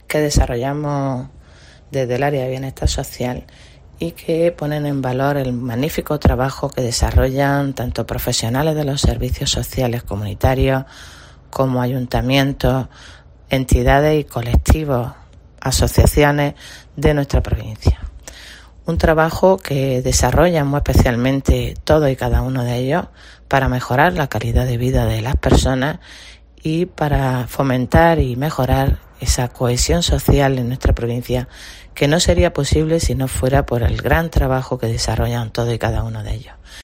que desarrollamos desde el área de bienestar social y que ponen en valor el magnífico trabajo que desarrollan tanto profesionales de los servicios sociales comunitarios como ayuntamientos, entidades y colectivos, asociaciones de nuestra provincia. Un trabajo que desarrollan muy especialmente todos y cada uno de ellos para mejorar la calidad de vida de las personas y para fomentar y mejorar esa cohesión social en nuestra provincia, que no sería posible si no fuera por el gran trabajo que desarrollan todos y cada uno de ellos.